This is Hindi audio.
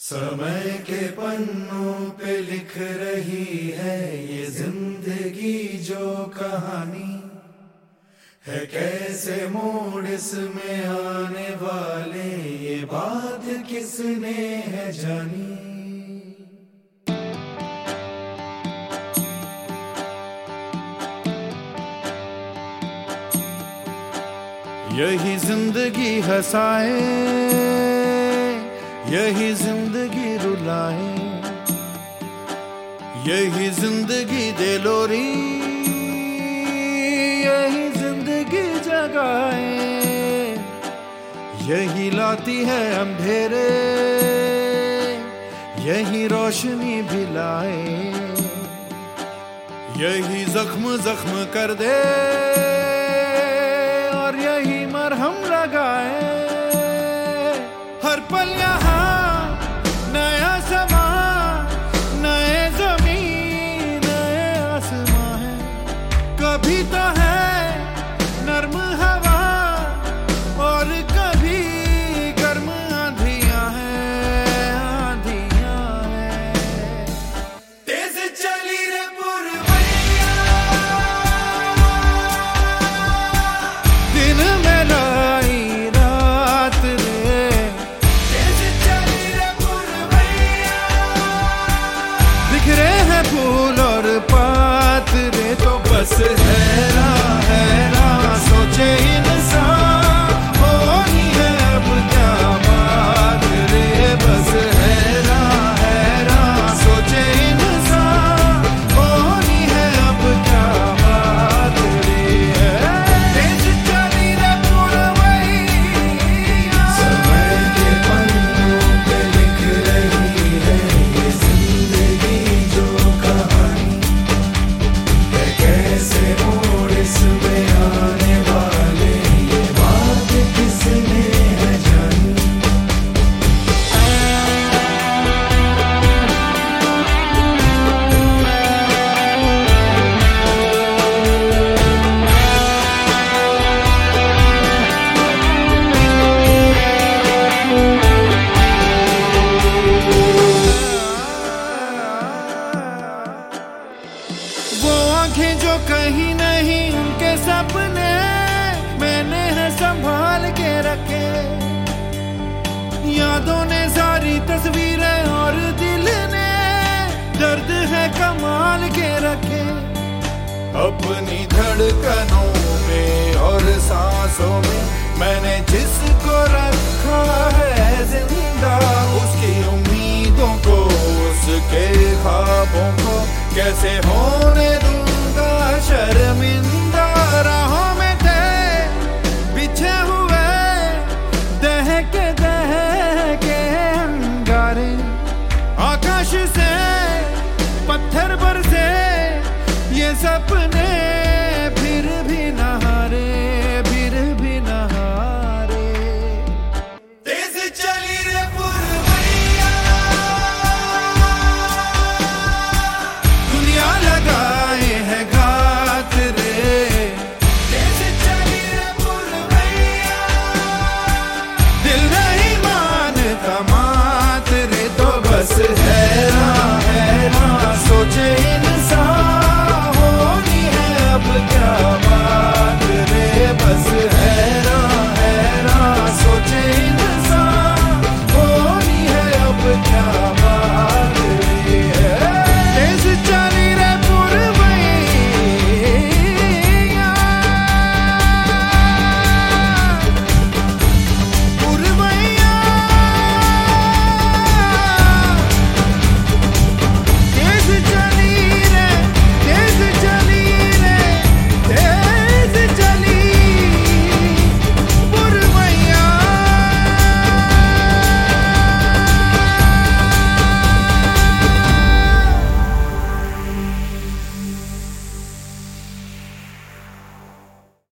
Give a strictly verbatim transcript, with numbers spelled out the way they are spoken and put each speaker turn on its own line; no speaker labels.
समय के पन्नों पे लिख रही है ये जिंदगी जो कहानी है, कैसे मोड़ इसमें आने वाले ये बात किसने है जानी। यही जिंदगी हंसाए, यही जिंदगी रुलाए, यही जिंदगी दे लोरी, यही जिंदगी जगाए, यही लाती है अंधेरे, यही रोशनी भी लाए, यही जख्म जख्म कर दे और यही मरहम लगाए। हर पल यहाँ नया समा, नए जमीन नए आसमां है, कभी तो है नर्म हवा और कभी गर्म आंधियां हैं, आंधियां हैं। तेज चली रे पुरवैया, दिन में लाई रात रे, तेज चली रे पुरवैया, बिखरे हैं फूल और पात रे। तो बस हैरा हैरा सोचे इंसान, होनी है अब क्या बात रे। बस हैरा हैरा सोचे इंसान, होनी है अब क्या बात रे। तेज चली रे पुरवैया, समय के पन्नों पे लिख रही है ये जिंदगी जो कहानी है, कैसे मोड़ इसमें आने वाले ये बात किसने है जानी। वो आंखें जो कहीं नहीं उनके सपने मैंने है संभाल के रखे, यादों ने सारी तस्वीरें और दिल ने दर्द है कमाल के रखे। अपनी धड़कनों में और सांसों में मैंने जिसको रखा है जिंदा, उसकी उम्मीदों को उसके ख्वाबों को कैसे होने दूंगा शर्मिंदा। राहों में थे बिछे हुए दहके दहके अंगारे, आकाश से पत्थर बरसे ये सपने